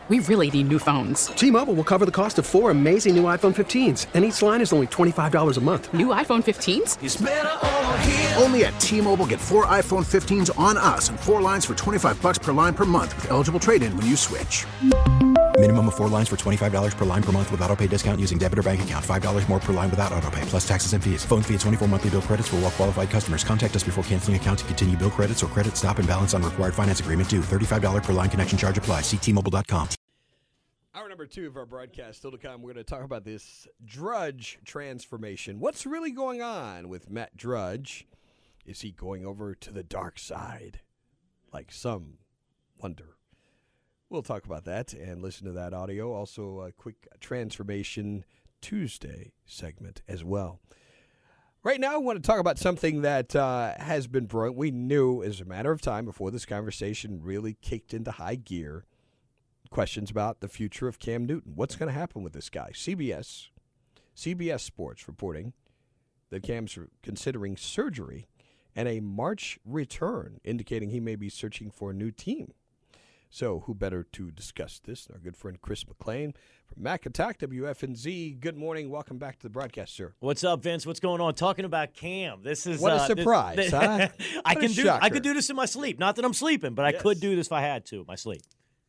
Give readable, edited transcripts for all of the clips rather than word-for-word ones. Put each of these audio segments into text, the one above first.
We really need new phones. T-Mobile will cover the cost of 4 amazing new iPhone 15s, and each line is only $25 a month. New iPhone 15s? It's better over here. Only at T-Mobile, get 4 iPhone 15s on us and 4 lines for $25 per line per month with eligible trade-in when you switch. Minimum of 4 lines for $25 per line per month with autopay discount using debit or bank account. $5 more per line without autopay, plus taxes and fees. Phone fee at 24 monthly bill credits for well-qualified customers. Contact us before canceling account to continue bill credits or credit stop and balance on required finance agreement due. $35 per line connection charge applies. See T-Mobile.com. Hour number 2 of our broadcast still to come. We're going to talk about this Drudge transformation. What's really going on with Matt Drudge? Is he going over to the dark side, like some wonder? We'll talk about that and listen to that audio. Also, a quick Transformation Tuesday segment as well. Right now, I want to talk about something that has been brewing. We knew, as a matter of time, before this conversation really kicked into high gear, questions about the future of Cam Newton. What's going to happen with this guy? CBS Sports reporting that Cam's considering surgery and a March return, indicating he may be searching for a new team. So who better to discuss this than our good friend Chris McLean from Mac Attack WFNZ. Good morning. Welcome back to the broadcast, sir. What's up, Vince? What's going on? Talking about Cam. This is what a surprise, huh? I could do this in my sleep. Not that I'm sleeping, but yes. I could do this if I had to in my sleep.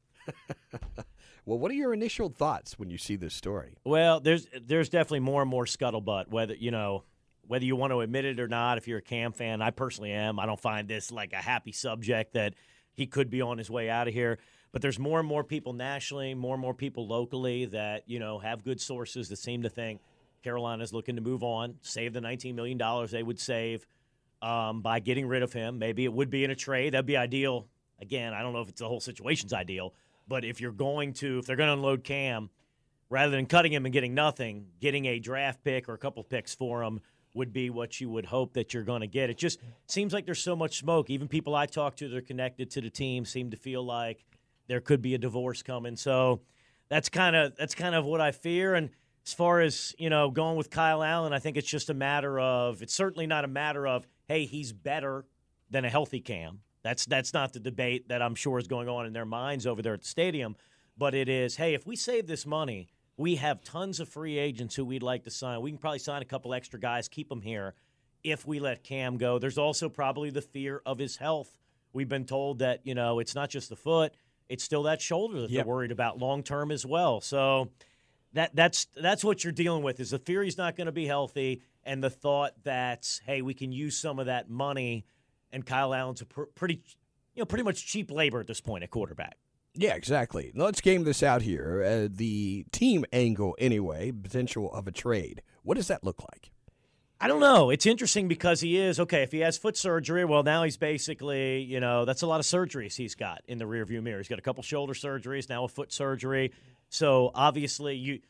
Well, what are your initial thoughts when you see this story? Well, there's definitely more and more scuttlebutt, whether you want to admit it or not. If you're a Cam fan, I personally am. I don't find this like a happy subject that he could be on his way out of here. But there's more and more people nationally, more and more people locally that, have good sources that seem to think Carolina's looking to move on, save the $19 million they would save by getting rid of him. Maybe it would be in a trade. That'd be ideal. Again, I don't know if the whole situation's ideal. But if they're going to unload Cam, rather than cutting him and getting nothing, getting a draft pick or a couple picks for him would be what you would hope that you're going to get. It just seems like there's so much smoke. Even people I talk to that are connected to the team seem to feel like there could be a divorce coming. So that's kind of what I fear. And as far as, going with Kyle Allen, I think it's just it's certainly not a matter of, hey, he's better than a healthy Cam. That's not the debate that I'm sure is going on in their minds over there at the stadium. But it is, hey, if we save this money, we have tons of free agents who we'd like to sign. We can probably sign a couple extra guys, keep them here if we let Cam go. There's also probably the fear of his health. We've been told that, it's not just the foot, it's still that shoulder that they're worried about long-term as well. So that's what you're dealing with is the fear he's not going to be healthy and the thought that, hey, we can use some of that money, and Kyle Allen's a pretty much cheap labor at this point at quarterback. Yeah, exactly. Let's game this out here. The team angle, anyway, potential of a trade. What does that look like? I don't know. It's interesting because if he has foot surgery, well, now he's basically, that's a lot of surgeries he's got in the rearview mirror. He's got a couple shoulder surgeries, now a foot surgery. So, obviously,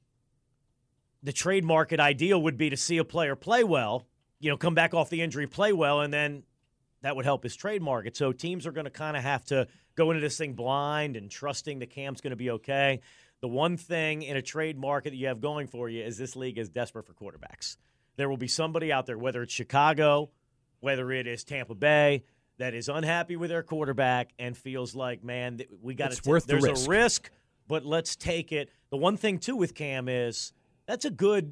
the trade market ideal would be to see a player play well, come back off the injury, play well, and then that would help his trade market. So teams are going to kind of have to go into this thing blind and trusting that Cam's going to be okay. The one thing in a trade market that you have going for you is this league is desperate for quarterbacks. There will be somebody out there, whether it's Chicago, whether it is Tampa Bay, that is unhappy with their quarterback and feels like, man, we got to. There's a risk, but let's take it. The one thing too with Cam is that's a good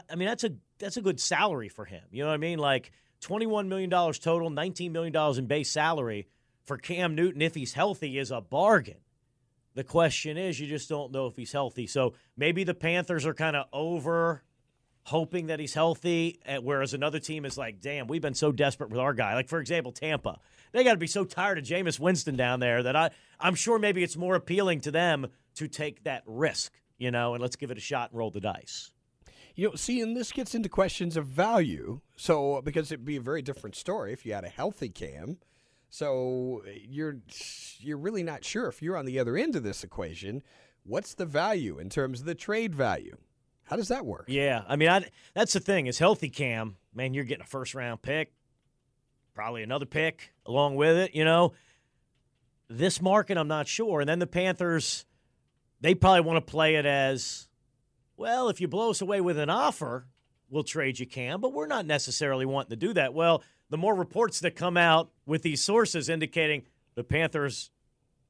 salary for him. You know what I mean? Like $21 million total, $19 million in base salary for Cam Newton, if he's healthy, is a bargain. The question is, you just don't know if he's healthy. So maybe the Panthers are kind of over hoping that he's healthy, whereas another team is like, damn, we've been so desperate with our guy. Like, for example, Tampa. They got to be so tired of Jameis Winston down there that I'm sure maybe it's more appealing to them to take that risk, and let's give it a shot and roll the dice. And this gets into questions of value. So, because it'd be a very different story if you had a healthy Cam. So, you're really not sure if you're on the other end of this equation. What's the value in terms of the trade value? How does that work? Yeah, I mean, that's the thing. Is healthy Cam, man, you're getting a first-round pick, probably another pick along with it, This market, I'm not sure. And then the Panthers, they probably want to play it as, well, if you blow us away with an offer, we'll trade you Cam, but we're not necessarily wanting to do that. Well, the more reports that come out with these sources indicating the Panthers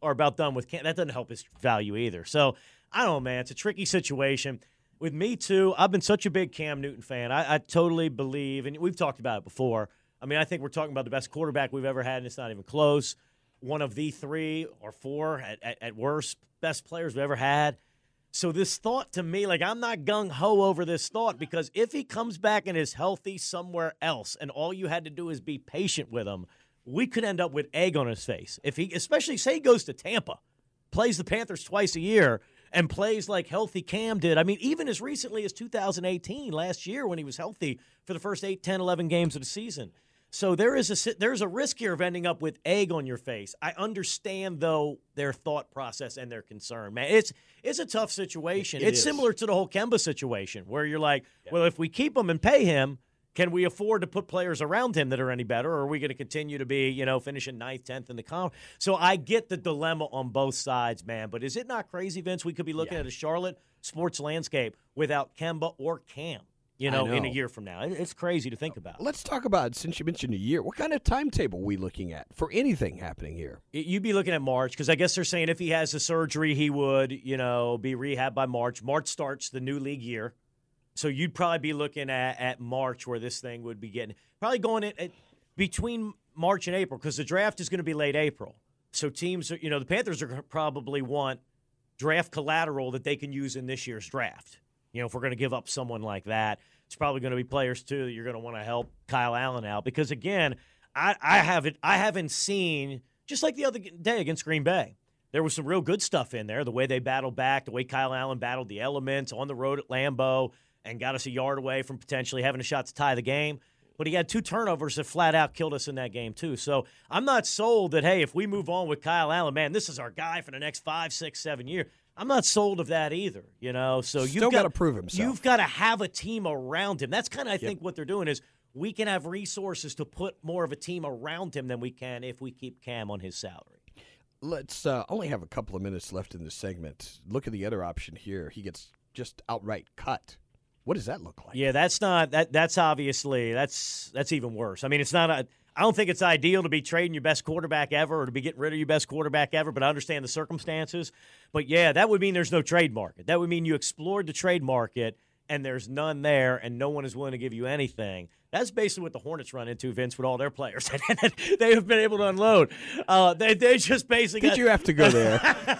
are about done with Cam. That doesn't help his value either. So, I don't know, man. It's a tricky situation. With me, too, I've been such a big Cam Newton fan. I totally believe, and we've talked about it before. I mean, I think we're talking about the best quarterback we've ever had, and it's not even close. One of the 3 or 4, at worst, best players we've ever had. So this thought to me, like, I'm not gung-ho over this thought, because if he comes back and is healthy somewhere else and all you had to do is be patient with him, we could end up with egg on his face. If he, especially say he goes to Tampa, plays the Panthers twice a year, and plays like healthy Cam did. I mean, even as recently as 2018, last year, when he was healthy for the first 8, 10, 11 games of the season. So there's a risk here of ending up with egg on your face. I understand, though, their thought process and their concern. Man, it's a tough situation. It's similar to the whole Kemba situation, where you're like, well, if we keep him and pay him, can we afford to put players around him that are any better, or are we going to continue to be, finishing 9th, 10th in the conference? So I get the dilemma on both sides, man. But is it not crazy, Vince? We could be looking at a Charlotte sports landscape without Kemba or Cam, in a year from now. It's crazy to think about. Let's talk about, since you mentioned a year, what kind of timetable are we looking at for anything happening here? You'd be looking at March, because I guess they're saying if he has the surgery, he would, be rehabbed by March. March starts the new league year. So you'd probably be looking at March, where this thing would be getting – probably going at between March and April, because the draft is going to be late April. So teams – the Panthers are probably want draft collateral that they can use in this year's draft. If we're going to give up someone like that, it's probably going to be players, too, that you're going to want to help Kyle Allen out. Because, again, I haven't seen – just like the other day against Green Bay, there was some real good stuff in there, the way they battled back, the way Kyle Allen battled the elements on the road at Lambeau, and got us a yard away from potentially having a shot to tie the game. But he had 2 turnovers that flat out killed us in that game, too. So I'm not sold that, hey, if we move on with Kyle Allen, man, this is our guy for the next 5, 6, 7 years. I'm not sold of that either, So you've got to prove himself. You've got to have a team around him. That's kind of, I think, what they're doing is we can have resources to put more of a team around him than we can if we keep Cam on his salary. Let's only have a couple of minutes left in this segment. Look at the other option here. He gets just outright cut. What does that look like? Yeah, that's not that. That's obviously that's even worse. I mean, it's not. I don't think it's ideal to be trading your best quarterback ever or to be getting rid of your best quarterback ever. But I understand the circumstances. But yeah, that would mean there's no trade market. That would mean you explored the trade market and there's none there, and no one is willing to give you anything. That's basically what the Hornets run into, Vince, with all their players. They have been able to unload. They just basically Did you have to go there?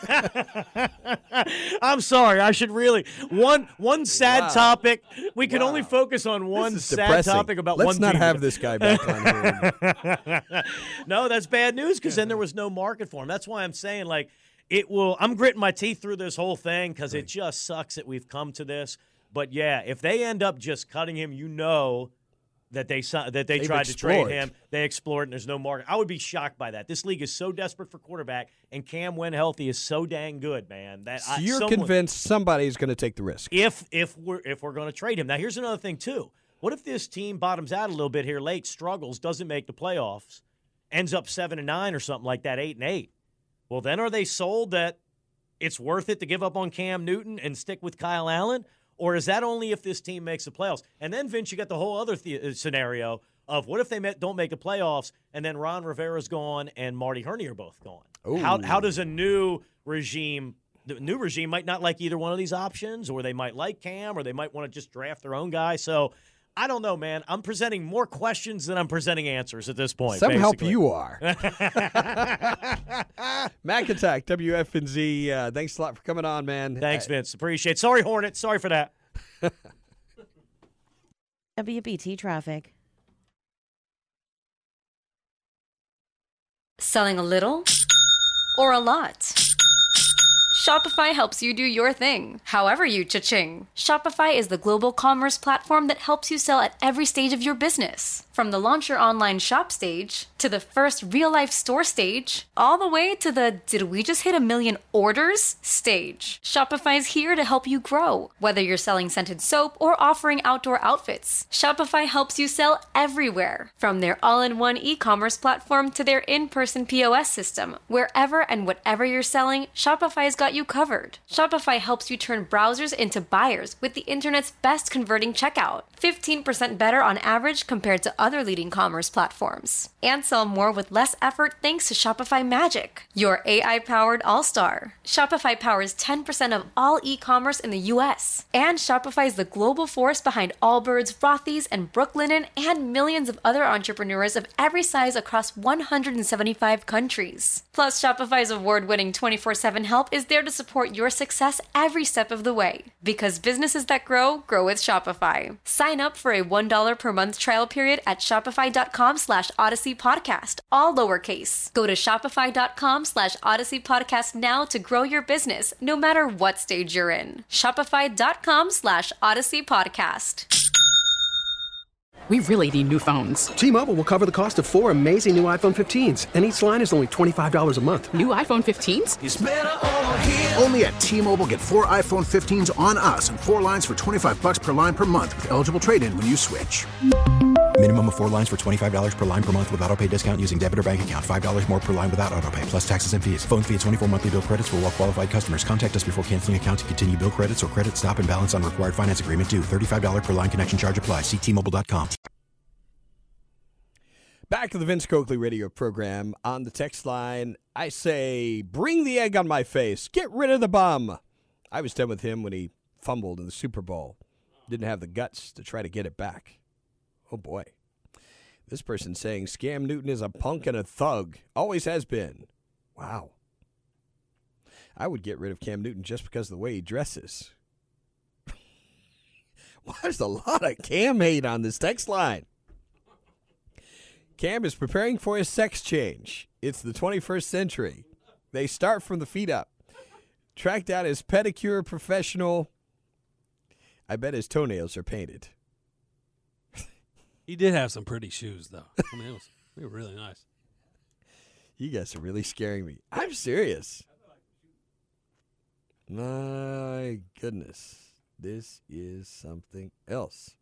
I'm sorry. I should really one sad topic. We can only focus on one sad topic about Let's one team. Let's not have this guy back on here. No, that's bad news, because then there was no market for him. That's why I'm saying, like, it will. I'm gritting my teeth through this whole thing because it just sucks that we've come to this. But yeah, if they end up just cutting him, that they tried to trade him, they explored, and there's no market. I would be shocked by that. This league is so desperate for quarterback, and Cam, when healthy, is so dang good, man. So you're convinced somebody's going to take the risk if we're going to trade him. Now, here's another thing too. What if this team bottoms out a little bit here late, struggles, doesn't make the playoffs, ends up 7-9 or something like that, 8-8? Well, then are they sold that it's worth it to give up on Cam Newton and stick with Kyle Allen? Or is that only if this team makes the playoffs? And then, Vince, you got the whole other scenario of what if they don't make the playoffs and then Ron Rivera's gone and Marty Herney are both gone? How does a new regime – the new regime might not like either one of these options, or they might like Cam, or they might want to just draft their own guy. So I don't know, man. I'm presenting more questions than I'm presenting answers at this point. Some help you are. Mac Attack, WFNZ. Thanks a lot for coming on, man. Thanks, Vince. Appreciate it. Sorry, Hornet. Sorry for that. WBT traffic. Selling a little or a lot? Shopify helps you do your thing, however you cha-ching. Shopify is the global commerce platform that helps you sell at every stage of your business. From the launch your online shop stage, to the first real-life store stage, all the way to the did we just hit 1 million orders stage. Shopify's here to help you grow. Whether you're selling scented soap or offering outdoor outfits, Shopify helps you sell everywhere. From their all-in-one e-commerce platform to their in-person POS system. Wherever and whatever you're selling, Shopify's got you covered. Shopify helps you turn browsers into buyers with the internet's best converting checkout. 15% better on average compared to other leading commerce platforms. And sell more with less effort thanks to Shopify Magic, your AI-powered all-star. Shopify powers 10% of all e-commerce in the U.S. And Shopify is the global force behind Allbirds, Rothy's, and Brooklinen, and millions of other entrepreneurs of every size across 175 countries. Plus, Shopify's award-winning 24/7 help is there to support your success every step of the way. Because businesses that grow with Shopify. Sign up for a $1 per month trial period at shopify.com/Odyssey Podcast, all lowercase. Go to shopify.com/Odyssey Podcast now to grow your business, no matter what stage you're in. Shopify.com/Odyssey Podcast. We really need new phones. T-Mobile will cover the cost of 4 amazing new iPhone 15s, and each line is only $25 a month. New iPhone 15s? Only at T-Mobile, get 4 iPhone 15s on us and 4 lines for $25 per line per month with eligible trade-in when you switch. Minimum of 4 lines for $25 per line per month with autopay discount using debit or bank account. $5 more per line without autopay, plus taxes and fees. Phone fee at 24 monthly bill credits for well-qualified customers. Contact us before canceling account to continue bill credits or credit stop and balance on required finance agreement due. $35 per line connection charge applies. See T-Mobile.com. Back to the Vince Coakley radio program. On the text line, I say, bring the egg on my face. Get rid of the bum. I was done with him when he fumbled in the Super Bowl. Didn't have the guts to try to get it back. Oh, boy. This person saying Scam Newton is a punk and a thug. Always has been. Wow. I would get rid of Cam Newton just because of the way he dresses. Well, there's a lot of Cam hate on this text line. Cam is preparing for his sex change. It's the 21st century. They start from the feet up. Track down his pedicure professional. I bet his toenails are painted. He did have some pretty shoes, though. I mean, they were really nice. You guys are really scaring me. I'm serious. My goodness. This is something else.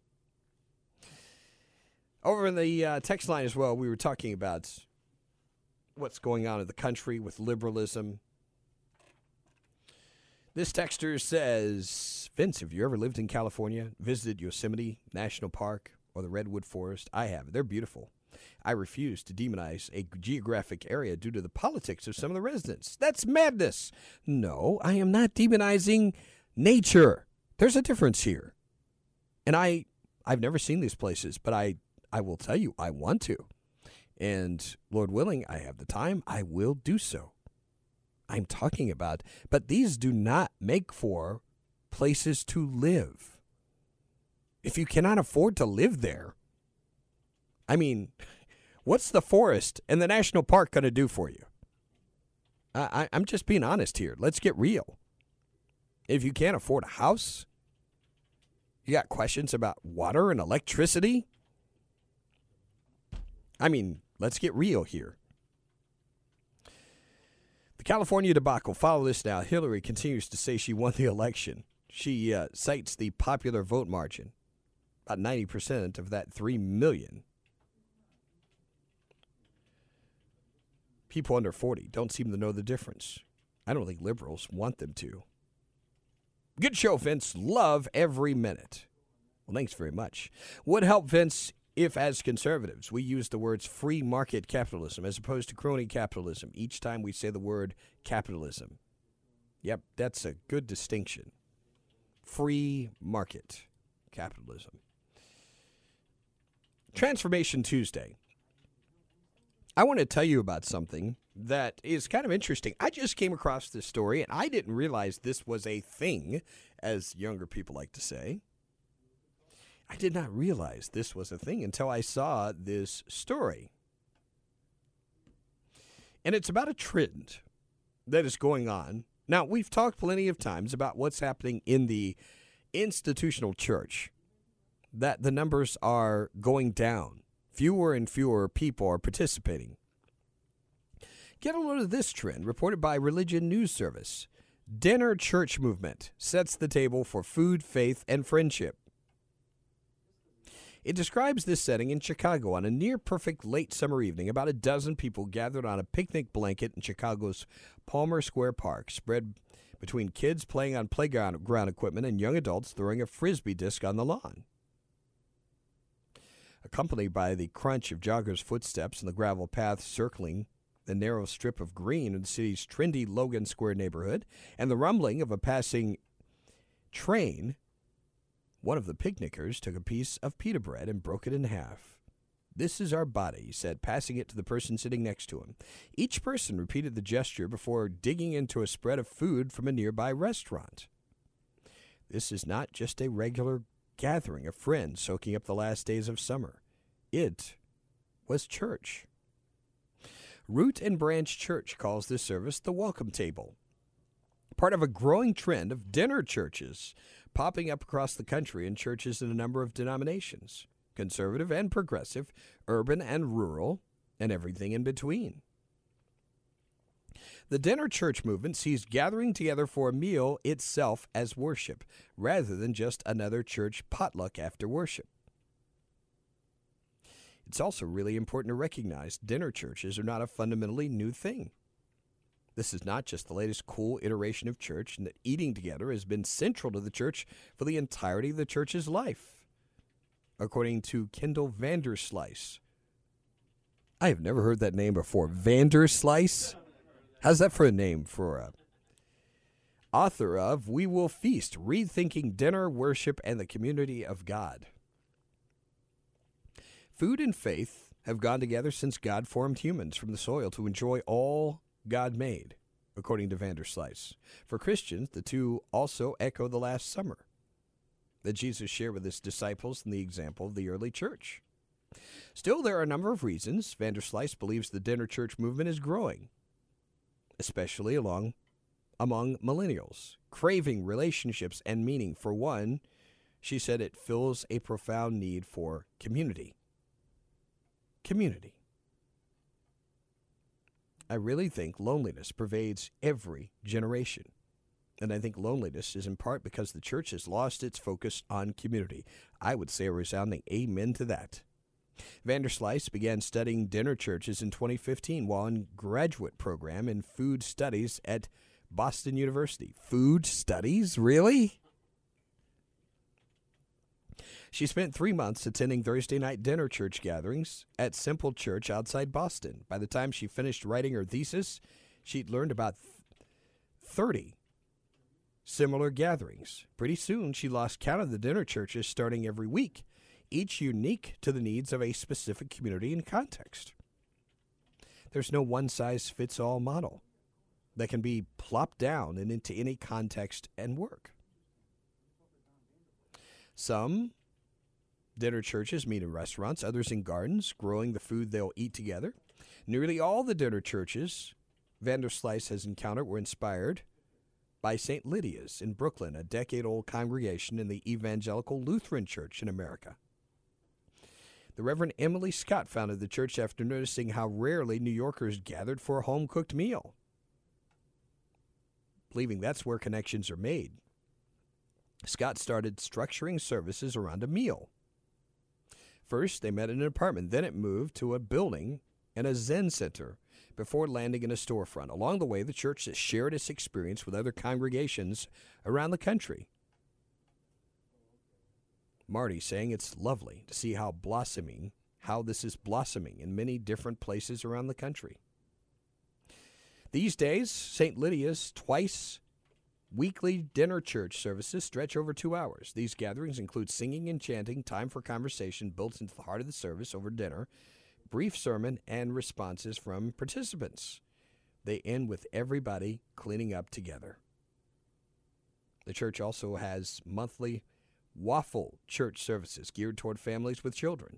Over in the text line as well, we were talking about what's going on in the country with liberalism. This texter says, Vince, have you ever lived in California, visited Yosemite National Park or the Redwood Forest? I have. They're beautiful. I refuse to demonize a geographic area due to the politics of some of the residents. That's madness. No, I am not demonizing nature. There's a difference here. And I've never seen these places, but I will tell you, I want to. And Lord willing, I have the time, I will do so. I'm talking about, but these do not make for places to live. If you cannot afford to live there, I mean, what's the forest and the national park going to do for you? I'm just being honest here. Let's get real. If you can't afford a house, you got questions about water and electricity? I mean, let's get real here. The California debacle. Follow this now. Hillary continues to say she won the election. She cites the popular vote margin. About 90% of that 3 million. People under 40 don't seem to know the difference. I don't think liberals want them to. Good show, Vince. Love every minute. Well, thanks very much. Would help, Vince, if as conservatives we use the words free market capitalism as opposed to crony capitalism each time we say the word capitalism. Yep, that's a good distinction. Free market capitalism. Transformation Tuesday. I want to tell you about something that is kind of interesting. I just came across this story, and I didn't realize this was a thing, as younger people like to say. I did not realize this was a thing until I saw this story. And it's about a trend that is going on. Now, we've talked plenty of times about what's happening in the institutional church, that the numbers are going down. Fewer and fewer people are participating. Get a load of this trend reported by Religion News Service. Dinner church movement sets the table for food, faith, and friendship. It describes this setting in Chicago on a near-perfect late summer evening. About a dozen people gathered on a picnic blanket in Chicago's Palmer Square Park, spread between kids playing on playground equipment and young adults throwing a Frisbee disc on the lawn. A accompanied by the crunch of joggers' footsteps on the gravel path circling the narrow strip of green in the city's trendy Logan Square neighborhood, and the rumbling of a passing train, one of the picnickers took a piece of pita bread and broke it in half. "This is our body," he said, passing it to the person sitting next to him. Each person repeated the gesture before digging into a spread of food from a nearby restaurant. This is not just a regular gathering of friends soaking up the last days of summer. It was church. Root and Branch Church calls this service the Welcome Table, part of a growing trend of dinner churches popping up across the country in churches in a number of denominations, conservative and progressive, urban and rural, and everything in between. The dinner church movement sees gathering together for a meal itself as worship, rather than just another church potluck after worship. It's also really important to recognize dinner churches are not a fundamentally new thing. This is not just the latest cool iteration of church, and that eating together has been central to the church for the entirety of the church's life, according to Kendall Vanderslice. I have never heard that name before. Vanderslice? How's that for a name for a author of We Will Feast, Rethinking Dinner, Worship, and the Community of God. Food and faith have gone together since God formed humans from the soil to enjoy all God made, according to Vanderslice. For Christians, the two also echo the last summer that Jesus shared with his disciples in the example of the early church. Still, there are a number of reasons Vanderslice believes the dinner church movement is growing, especially among millennials, craving relationships and meaning. For one, she said it fills a profound need for community. Community. I really think loneliness pervades every generation. And I think loneliness is in part because the church has lost its focus on community. I would say a resounding amen to that. Vanderslice began studying dinner churches in 2015 while in graduate program in food studies at Boston University. Food studies? Really? She spent 3 months attending Thursday night dinner church gatherings at Simple Church outside Boston. By the time she finished writing her thesis, she'd learned about 30 similar gatherings. Pretty soon, she lost count of the dinner churches starting every week, each unique to the needs of a specific community and context. There's no one-size-fits-all model that can be plopped down and into any context and work. Some dinner churches meet in restaurants, others in gardens, growing the food they'll eat together. Nearly all the dinner churches Vanderslice has encountered were inspired by St. Lydia's in Brooklyn, a decade-old congregation in the Evangelical Lutheran Church in America. The Reverend Emily Scott founded the church after noticing how rarely New Yorkers gathered for a home-cooked meal, believing that's where connections are made. Scott started structuring services around a meal. First, they met in an apartment. Then it moved to a building and a Zen center before landing in a storefront. Along the way, the church has shared its experience with other congregations around the country. Marty saying it's lovely to see how this is blossoming in many different places around the country. These days, St. Lydia's twice weekly dinner church services stretch over 2 hours. These gatherings include singing and chanting, time for conversation built into the heart of the service over dinner, brief sermon, and responses from participants. They end with everybody cleaning up together. The church also has monthly waffle church services geared toward families with children.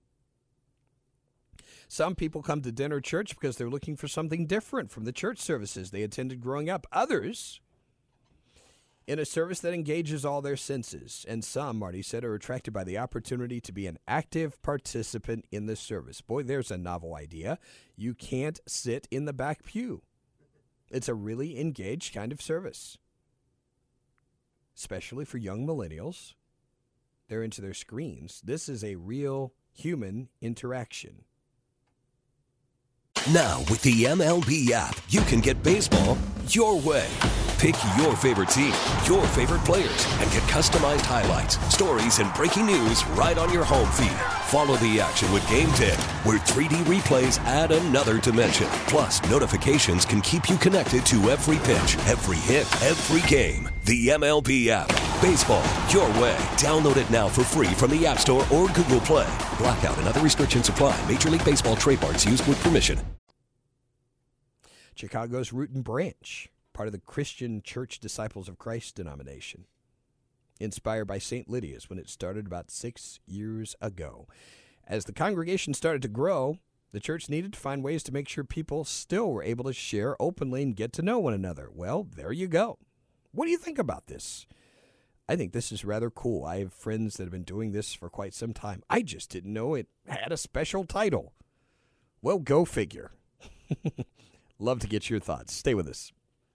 Some people come to dinner church because they're looking for something different from the church services they attended growing up. Others in a service that engages all their senses. And some, Marty said, are attracted by the opportunity to be an active participant in the service. Boy, there's a novel idea. You can't sit in the back pew. It's a really engaged kind of service, especially for young millennials. They're into their screens. This is a real human interaction. Now, with the MLB app, you can get baseball your way. Pick your favorite team, your favorite players, and get customized highlights, stories, and breaking news right on your home feed. Follow the action with Game Day, where 3D replays add another dimension. Plus, notifications can keep you connected to every pitch, every hit, every game. The MLB app. Baseball, your way. Download it now for free from the App Store or Google Play. Blackout and other restrictions apply. Major League Baseball trademarks used with permission. Chicago's Root and Branch, part of the Christian Church Disciples of Christ denomination. Inspired by St. Lydia's when it started about 6 years ago. As the congregation started to grow, the church needed to find ways to make sure people still were able to share openly and get to know one another. Well, there you go. What do you think about this? I think this is rather cool. I have friends that have been doing this for quite some time. I just didn't know it had a special title. Well, go figure. Love to get your thoughts. Stay with us.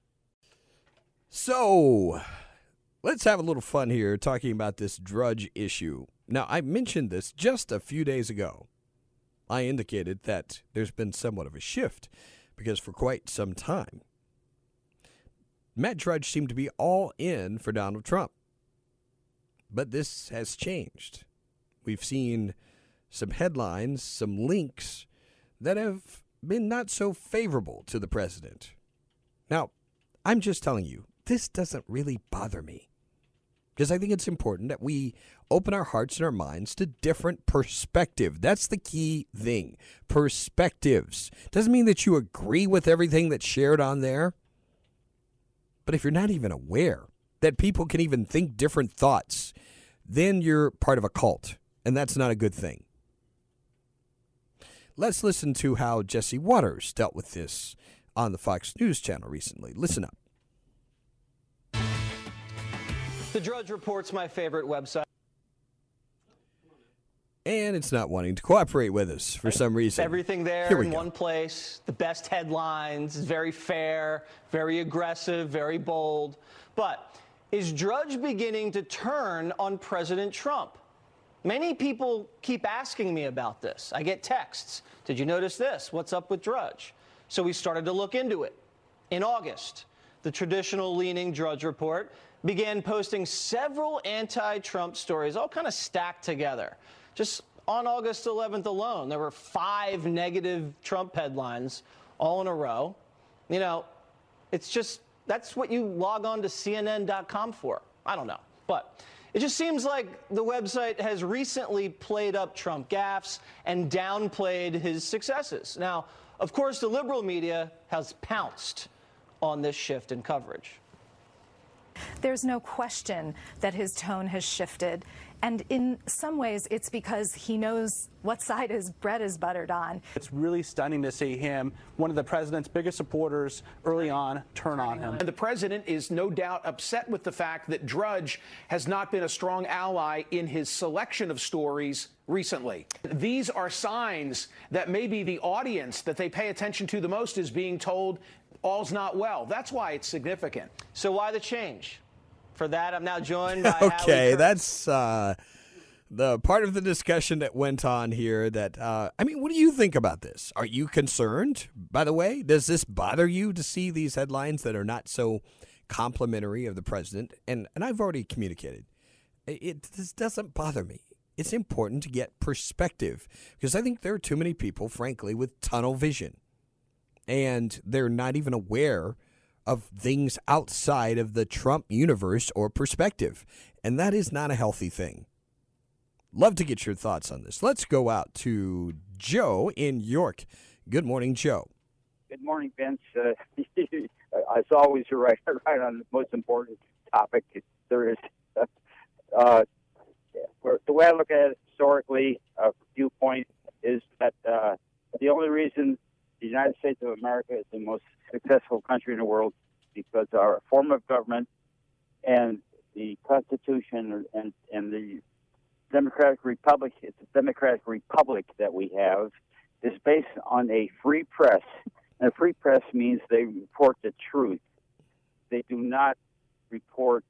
So, let's have a little fun here talking about this Drudge issue. Now, I mentioned this just a few days ago. I indicated that there's been somewhat of a shift because for quite some time, Matt Drudge seemed to be all in for Donald Trump. But this has changed. We've seen some headlines, some links that have been not so favorable to the president. Now, I'm just telling you, this doesn't really bother me because I think it's important that we open our hearts and our minds to different perspectives. That's the key thing. Perspectives. Doesn't mean that you agree with everything that's shared on there. But if you're not even aware that people can even think different thoughts, then you're part of a cult, and that's not a good thing. Let's listen to how Jesse Waters dealt with this on the Fox News channel recently. Listen up. The Drudge Report's my favorite website. And it's not wanting to cooperate with us for some reason. Everything there in one place, the best headlines, very fair, very aggressive, very bold. But is Drudge beginning to turn on President Trump? Many people keep asking me about this. I get texts. Did you notice this? What's up with Drudge? So we started to look into it. In August, the traditional leaning Drudge Report began posting several anti-Trump stories, all kind of stacked together. Just on August 11th alone, there were 5 negative Trump headlines all in a row. You know, it's just, that's what you log on to CNN.com for. I don't know. But it just seems like the website has recently played up Trump gaffes and downplayed his successes. Now, of course, the liberal media has pounced on this shift in coverage. There's no question that his tone has shifted. And in some ways, it's because he knows what side his bread is buttered on. It's really stunning to see him, one of the president's biggest supporters early on, turn on him. And the president is no doubt upset with the fact that Drudge has not been a strong ally in his selection of stories recently. These are signs that maybe the audience that they pay attention to the most is being told all's not well. That's why it's significant. So why the change? For that, I'm now joined by Okay, that's the part of the discussion that went on here that, I mean, what do you think about this? Are you concerned, by the way? Does this bother you to see these headlines that are not so complimentary of the president? And I've already communicated. This doesn't bother me. It's important to get perspective because I think there are too many people, frankly, with tunnel vision. And they're not even aware of things outside of the Trump universe or perspective. And that is not a healthy thing. Love to get your thoughts on this. Let's go out to Joe in York. Good morning, Joe. Good morning, Vince. As always, you're right on the most important topic there is. The way I look at it historically, viewpoint is that the only reason the United States of America is the most successful country in the world because our form of government and the Constitution and the Democratic Republic, it's a democratic republic that we have, is based on a free press. And a free press means they report the truth. They do not report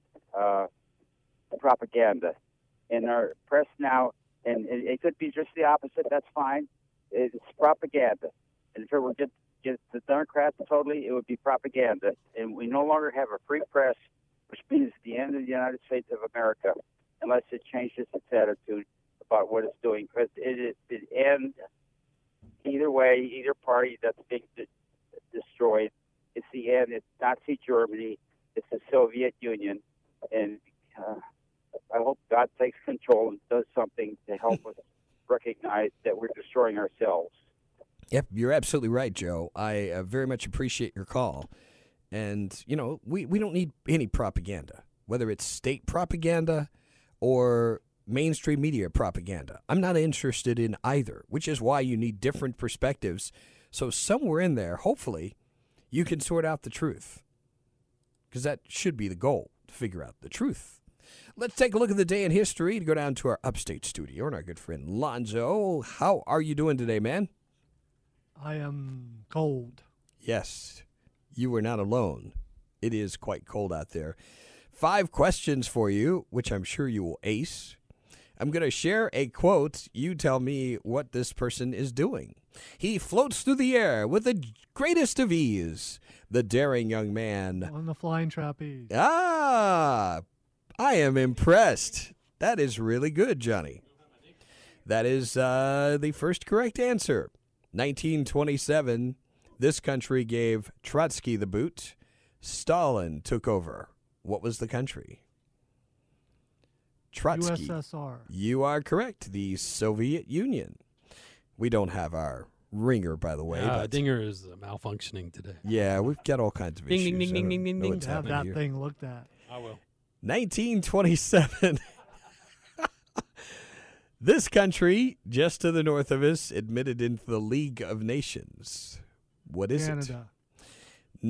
propaganda. And our press now, and it could be just the opposite, that's fine. It's propaganda. And if it were against the Democrats totally, it would be propaganda. And we no longer have a free press, which means the end of the United States of America, unless it changes its attitude about what it's doing. Because it ends either way, either party that's being destroyed. It's the end. It's Nazi Germany. It's the Soviet Union. And I hope God takes control and does something to help us recognize that we're destroying ourselves. Yep, you're absolutely right, Joe. I very much appreciate your call. And, you know, we don't need any propaganda, whether it's state propaganda or mainstream media propaganda. I'm not interested in either, which is why you need different perspectives. So somewhere in there, hopefully, you can sort out the truth, because that should be the goal, to figure out the truth. Let's take a look at the day in history to go down to our upstate studio and our good friend Lonzo. How are you doing today, man? I am cold. Yes, you are not alone. It is quite cold out there. 5 questions for you, which I'm sure you will ace. I'm going to share a quote. You tell me what this person is doing. He floats through the air with the greatest of ease. The daring young man. On the flying trapeze. Ah, I am impressed. That is really good, Johnny. That is the first correct answer. 1927, this country gave Trotsky the boot. Stalin took over. What was the country? Trotsky. USSR. You are correct. The Soviet Union. We don't have our ringer, by the way. But dinger is malfunctioning today. Yeah, we've got all kinds of issues. Ding, ding, ding, ding, ding, ding. Have that thing looked at. I will. 1927. This country, just to the north of us, admitted into the League of Nations. What is Canada. it?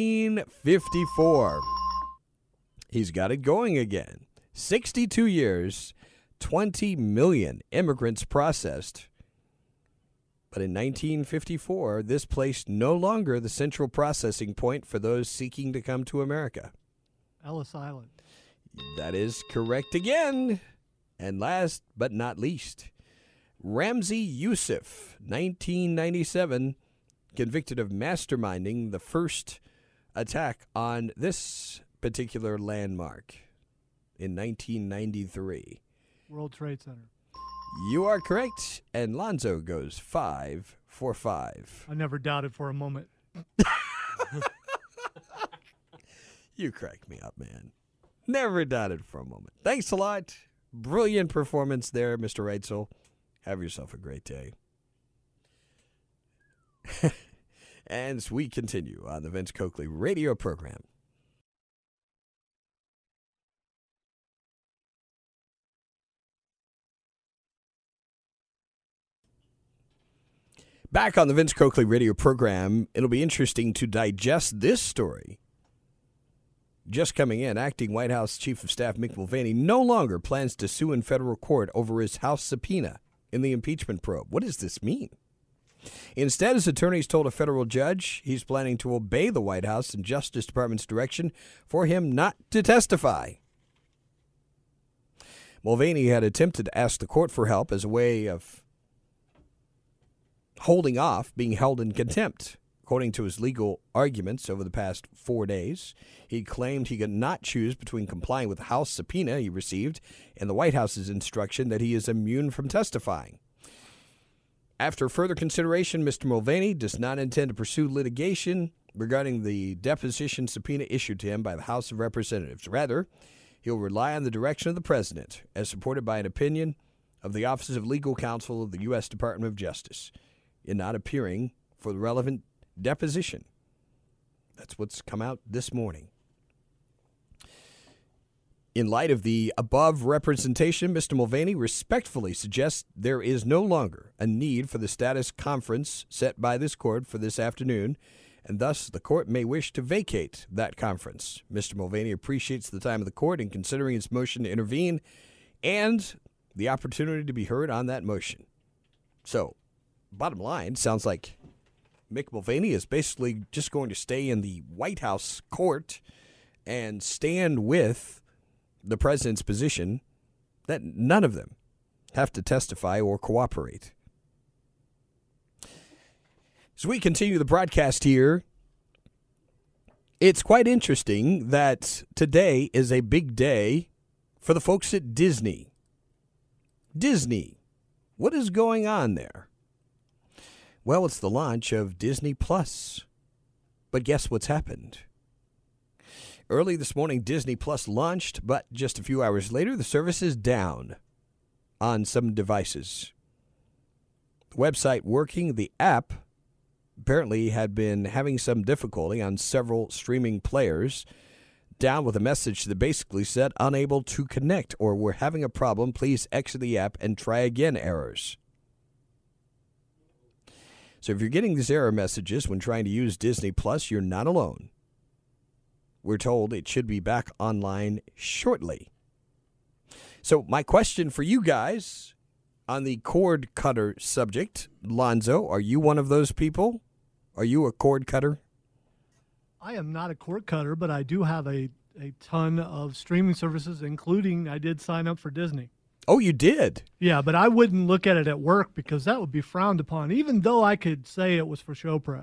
1954. He's got it going again. 62 years, 20 million immigrants processed. But in 1954, this placed no longer the central processing point for those seeking to come to America. Ellis Island. That is correct again. And last but not least, Ramzi Youssef, 1997, convicted of masterminding the first attack on this particular landmark in 1993. World Trade Center. You are correct, and Lonzo goes 5 for 5. I never doubted for a moment. You crack me up, man. Never doubted for a moment. Thanks a lot. Brilliant performance there, Mr. Reitzel. Have yourself a great day. And as we continue on the Vince Coakley radio program. Back on the Vince Coakley radio program, it'll be interesting to digest this story. Just coming in, acting White House Chief of Staff Mick Mulvaney no longer plans to sue in federal court over his House subpoena in the impeachment probe. What does this mean? Instead, his attorneys told a federal judge he's planning to obey the White House and Justice Department's direction for him not to testify. Mulvaney had attempted to ask the court for help as a way of holding off being held in contempt. According to his legal arguments over the past 4 days, he claimed he could not choose between complying with the House subpoena he received and the White House's instruction that he is immune from testifying. After further consideration, Mr. Mulvaney does not intend to pursue litigation regarding the deposition subpoena issued to him by the House of Representatives. Rather, he'll rely on the direction of the President, as supported by an opinion of the Office of Legal Counsel of the U.S. Department of Justice, in not appearing for the relevant deposition. That's what's come out this morning. In light of the above representation, Mr. Mulvaney respectfully suggests there is no longer a need for the status conference set by this court for this afternoon, and thus the court may wish to vacate that conference. Mr. Mulvaney appreciates the time of the court in considering its motion to intervene and the opportunity to be heard on that motion. So, bottom line, sounds like Mick Mulvaney is basically just going to stay in the White House court and stand with the president's position that none of them have to testify or cooperate. As we continue the broadcast here, it's quite interesting that today is a big day for the folks at Disney. Disney, what is going on there? Well, it's the launch of Disney Plus. But guess what's happened? Early this morning, Disney Plus launched, but just a few hours later, the service is down on some devices. The website working, the app, apparently had been having some difficulty on several streaming players, down with a message that basically said, unable to connect, or we're having a problem, please exit the app and try again errors. So if you're getting these error messages when trying to use Disney Plus, you're not alone. We're told it should be back online shortly. So my question for you guys on the cord cutter subject, Lonzo, are you one of those people? Are you a cord cutter? I am not a cord cutter, but I do have a ton of streaming services, including I did sign up for Disney. Oh, you did? Yeah, but I wouldn't look at it at work because that would be frowned upon, even though I could say it was for show prep.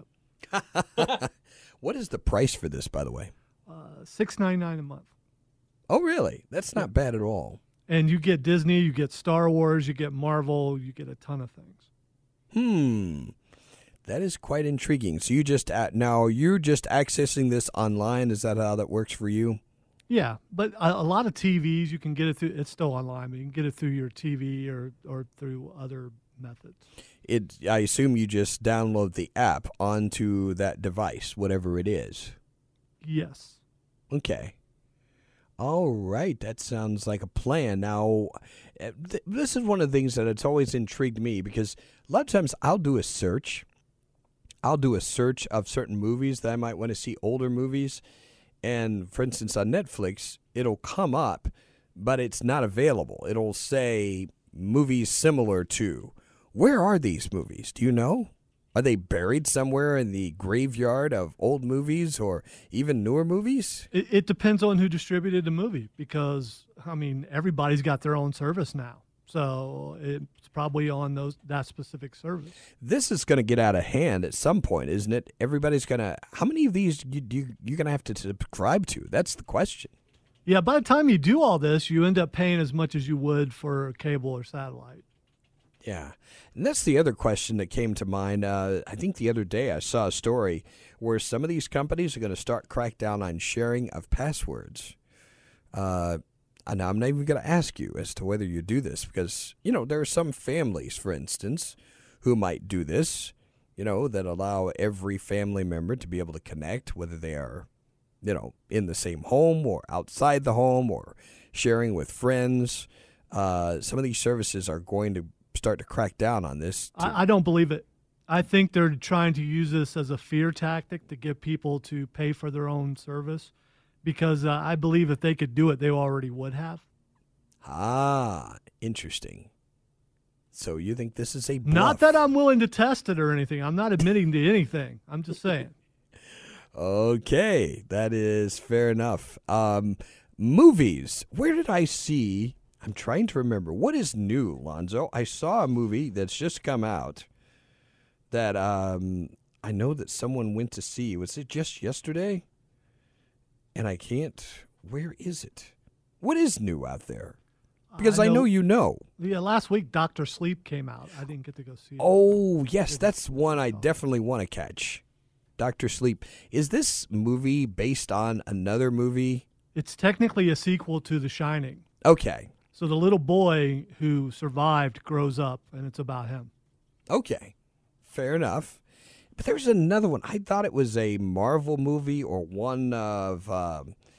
What is the price for this, by the way? $6.99 a month. Oh, really? That's not bad at all. And you get Disney, you get Star Wars, you get Marvel, you get a ton of things. That is quite intriguing. So you just now you're just accessing this online. Is that how that works for you? Yeah, but a lot of TVs you can get it through. It's still online, but you can get it through your TV or through other methods. I assume you just download the app onto that device, whatever it is. Yes. Okay. All right. That sounds like a plan. Now, this is one of the things that it's always intrigued me because a lot of times I'll do a search. I'll do a search of certain movies that I might want to see, older movies. And, for instance, on Netflix, it'll come up, but it's not available. It'll say movies similar to. Where are these movies? Do you know? Are they buried somewhere in the graveyard of old movies or even newer movies? It depends on who distributed the movie because, I mean, everybody's got their own service now. So it's probably on that specific service. This is going to get out of hand at some point, isn't it? Everybody's going to – how many of these you're going to have to subscribe to? That's the question. Yeah, by the time you do all this, you end up paying as much as you would for cable or satellite. Yeah, and that's the other question that came to mind. I think the other day I saw a story where some of these companies are going to start crack down on sharing of passwords. And I'm not even going to ask you as to whether you do this because, there are some families, for instance, who might do this, that allow every family member to be able to connect, whether they are, in the same home or outside the home or sharing with friends. Some of these services are going to start to crack down on this. I don't believe it. I think they're trying to use this as a fear tactic to get people to pay for their own service. Because I believe if they could do it, they already would have. Ah, interesting. So you think this is a bluff? Not that I'm willing to test it or anything. I'm not admitting to anything. I'm just saying. Okay, that is fair enough. Movies. Where did I see? I'm trying to remember. What is new, Lonzo? I saw a movie that's just come out that I know that someone went to see. Was it just yesterday? And I can't. Where is it? What is new out there? Because I know you know. Yeah, last week Dr. Sleep came out. I didn't get to go see it. Oh, yes, that's one I definitely want to catch. Dr. Sleep. Is this movie based on another movie? It's technically a sequel to The Shining. Okay. So the little boy who survived grows up, and it's about him. Okay. Fair enough. But there's another one. I thought it was a Marvel movie or one of, I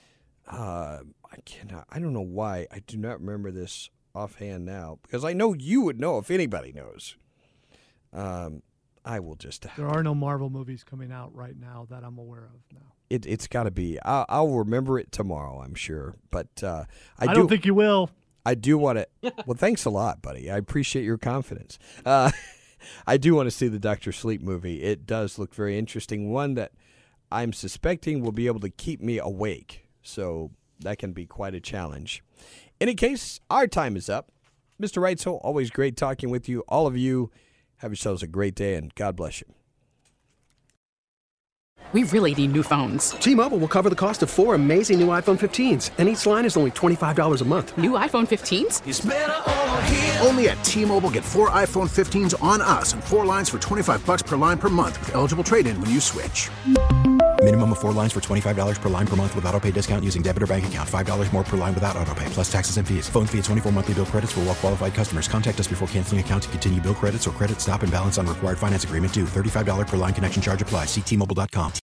don't know why. I do not remember this offhand now because I know you would know if anybody knows. I will just. There are no Marvel movies coming out right now that I'm aware of now. It's got to be. I'll remember it tomorrow, I'm sure. But I don't think you will. I do want to. Well, thanks a lot, buddy. I appreciate your confidence. I do want to see the Dr. Sleep movie. It does look very interesting. One that I'm suspecting will be able to keep me awake. So that can be quite a challenge. In any case, our time is up. Mr. Reitzel, always great talking with you. All of you, have yourselves a great day, and God bless you. We really need new phones. T-Mobile will cover the cost of 4 amazing new iPhone 15s, and each line is only $25 a month. New iPhone 15s? It's better over here. Only at T-Mobile, get 4 iPhone 15s on us and 4 lines for $25 per line per month with eligible trade-in when you switch. Minimum of 4 lines for $25 per line per month with autopay discount using debit or bank account. $5 more per line without autopay, plus taxes and fees. Phone fee at 24 monthly bill credits for well-qualified customers. Contact us before canceling account to continue bill credits or credit stop and balance on required finance agreement due. $35 per line connection charge applies. See T-Mobile.com.